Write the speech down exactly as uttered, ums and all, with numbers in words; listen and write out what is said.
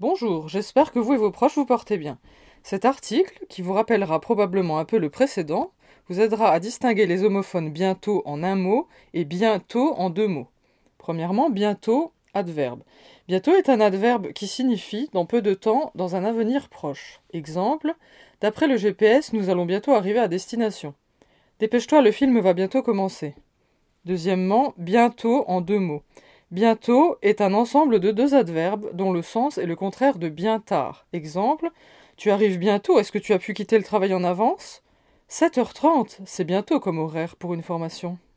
Bonjour, j'espère que vous et vos proches vous portez bien. Cet article, qui vous rappellera probablement un peu le précédent, vous aidera à distinguer les homophones bientôt en un mot et bientôt en deux mots. Premièrement, bientôt, adverbe. Bientôt est un adverbe qui signifie dans peu de temps, dans un avenir proche. Exemple, d'après le G P S, nous allons bientôt arriver à destination. Dépêche-toi, le film va bientôt commencer. Deuxièmement, bientôt en deux mots. Bientôt est un ensemble de deux adverbes dont le sens est le contraire de bien tard. Exemple, tu arrives bientôt, est-ce que tu as pu quitter le travail en avance? sept heures trente, c'est bientôt comme horaire pour une formation.